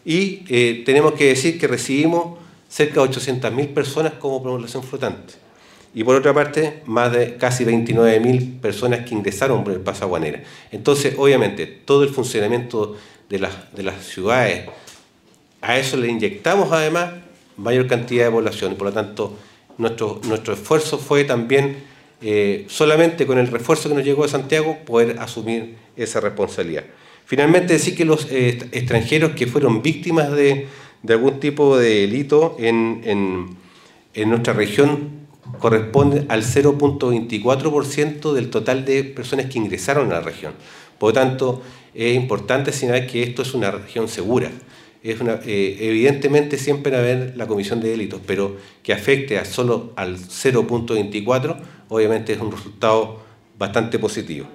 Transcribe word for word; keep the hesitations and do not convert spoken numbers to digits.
Y eh, tenemos que decir que recibimos cerca de ochocientas mil personas como población flotante. Y por otra parte, más de casi veintinueve mil personas que ingresaron por el Paso Aguanera. Entonces, obviamente, todo el funcionamiento de las, de las ciudades, a eso le inyectamos además mayor cantidad de población. Y por lo tanto, nuestro, nuestro esfuerzo fue también, eh, solamente con el refuerzo que nos llegó de Santiago, poder asumir esa responsabilidad. Finalmente, decir que los eh, extranjeros que fueron víctimas de, de algún tipo de delito en, en, en nuestra región corresponde al cero punto veinticuatro por ciento del total de personas que ingresaron a la región. Por lo tanto, es importante señalar que esto es una región segura. Es una, eh, evidentemente siempre va a haber la comisión de delitos, pero que afecte a solo al cero punto veinticuatro, obviamente es un resultado bastante positivo.